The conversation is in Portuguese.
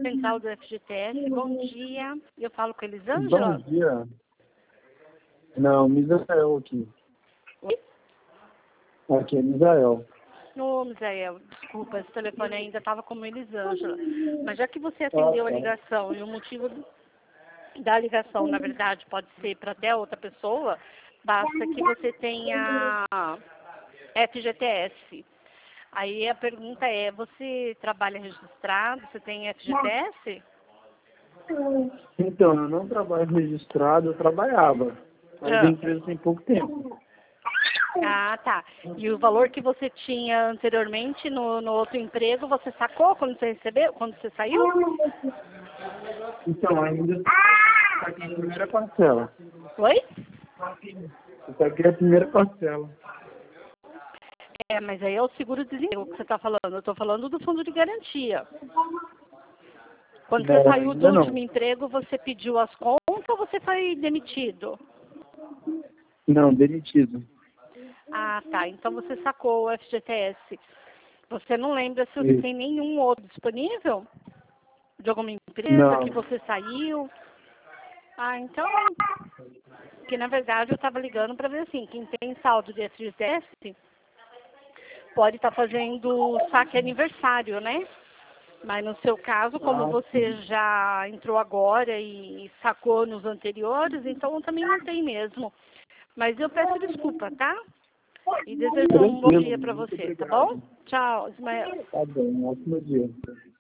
central do FGTS. Bom dia. Eu falo com a Elisângela? Bom dia. Não, Misael aqui. Oi? Aqui é Misael. Ô, Misael, desculpa, esse telefone ainda estava como Elisângela. Mas já que você atendeu a ligação e o motivo da ligação, na verdade, pode ser para até outra pessoa, basta que você tenha FGTS. Aí a pergunta é, você trabalha registrado? Você tem FGTS? Então, eu não trabalho registrado, eu trabalhava. Mas a empresa tem pouco tempo. Ah, tá. E o valor que você tinha anteriormente no outro emprego, você sacou quando você recebeu, quando você saiu? Então, ainda está aqui a primeira parcela. Oi? Está aqui a primeira parcela. É, mas aí é o seguro-desemprego que você está falando. Eu estou falando do fundo de garantia. Quando você saiu do último emprego, você pediu as contas ou você foi demitido? Não, demitido. Ah, tá. Então você sacou o FGTS. Você não lembra se você tem nenhum outro disponível? De alguma empresa que você saiu? Ah, então... Porque, na verdade, eu estava ligando para ver assim, quem tem saldo de FGTS pode estar fazendo saque aniversário, né? Mas no seu caso, como você já entrou agora e sacou nos anteriores, então também não tem mesmo. Mas eu peço desculpa, tá? E desejo um bom dia para você, tá bom? Tchau, Ismael. Tá bom, ótimo dia.